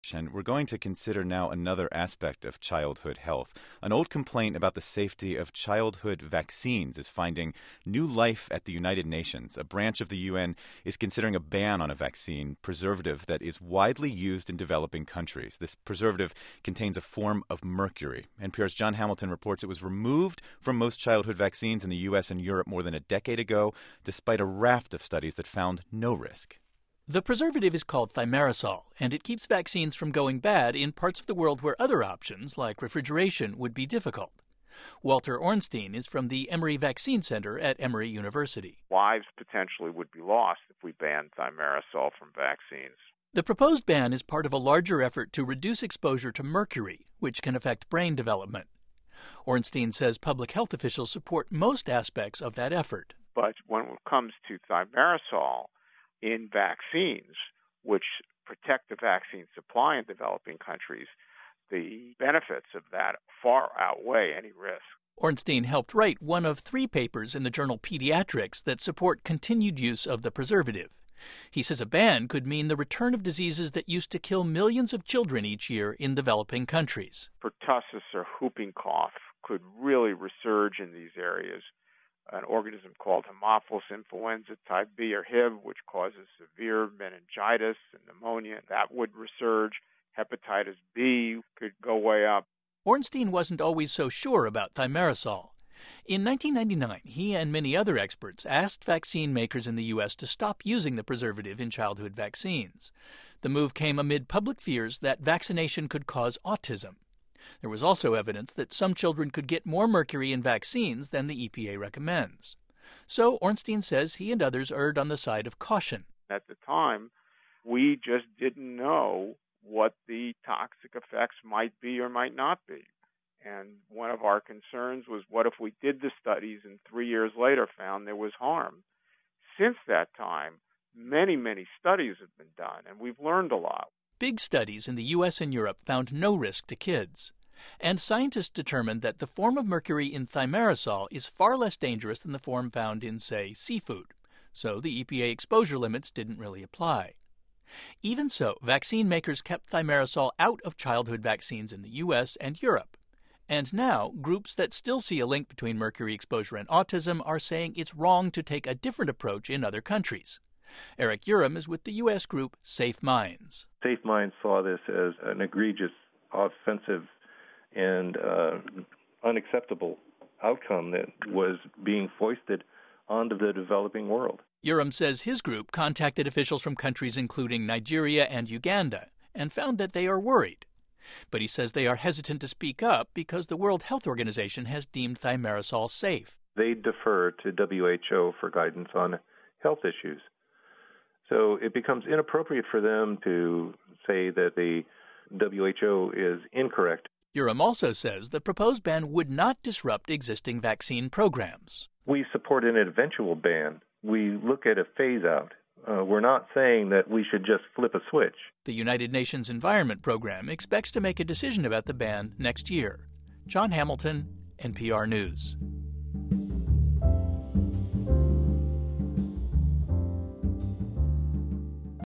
And we're going to consider now another aspect of childhood health. An old complaint about the safety of childhood vaccines is finding new life at the United Nations. A branch of the UN is considering a ban on a vaccine preservative that is widely used in developing countries. This preservative contains a form of mercury. NPR's John Hamilton reports it was removed from most childhood vaccines in the U.S. and Europe more than a decade ago, despite a raft of studies that found no risk. The preservative is called thimerosal, and it keeps vaccines from going bad in parts of the world where other options, like refrigeration, would be difficult. Walter Ornstein is from the Emory Vaccine Center at Emory University. Lives potentially would be lost if we banned thimerosal from vaccines. The proposed ban is part of a larger effort to reduce exposure to mercury, which can affect brain development. Ornstein says public health officials support most aspects of that effort. But when it comes to thimerosal, in vaccines, which protect the vaccine supply in developing countries, the benefits of that far outweigh any risk. Ornstein helped write one of 3 papers in the journal Pediatrics that support continued use of the preservative. He says a ban could mean the return of diseases that used to kill millions of children each year in developing countries. Pertussis or whooping cough could really resurge in these areas. An organism called Haemophilus influenza type B or HIV, which causes severe meningitis and pneumonia, that would resurge. Hepatitis B could go way up. Ornstein wasn't always so sure about thimerosal. In 1999, he and many other experts asked vaccine makers in the U.S. to stop using the preservative in childhood vaccines. The move came amid public fears that vaccination could cause autism. There was also evidence that some children could get more mercury in vaccines than the EPA recommends. So Ornstein says he and others erred on the side of caution. At the time, we just didn't know what the toxic effects might be or might not be. And one of our concerns was, what if we did the studies and 3 years later found there was harm? Since that time, many studies have been done, and we've learned a lot. Big studies in the U.S. and Europe found no risk to kids. And scientists determined that the form of mercury in thimerosal is far less dangerous than the form found in, say, seafood. So the EPA exposure limits didn't really apply. Even so, vaccine makers kept thimerosal out of childhood vaccines in the U.S. and Europe. And now, groups that still see a link between mercury exposure and autism are saying it's wrong to take a different approach in other countries. Eric Urim is with the U.S. group Safe Minds. Safe Minds saw this as an egregious, offensive, and unacceptable outcome that was being foisted onto the developing world. Urim says his group contacted officials from countries including Nigeria and Uganda and found that they are worried. But he says they are hesitant to speak up because the World Health Organization has deemed thimerosal safe. They defer to WHO for guidance on health issues. So it becomes inappropriate for them to say that the WHO is incorrect. Urim also says the proposed ban would not disrupt existing vaccine programs. We support an eventual ban. We look at a phase-out. We're not saying that we should just flip a switch. The United Nations Environment Program expects to make a decision about the ban next year. John Hamilton, NPR News.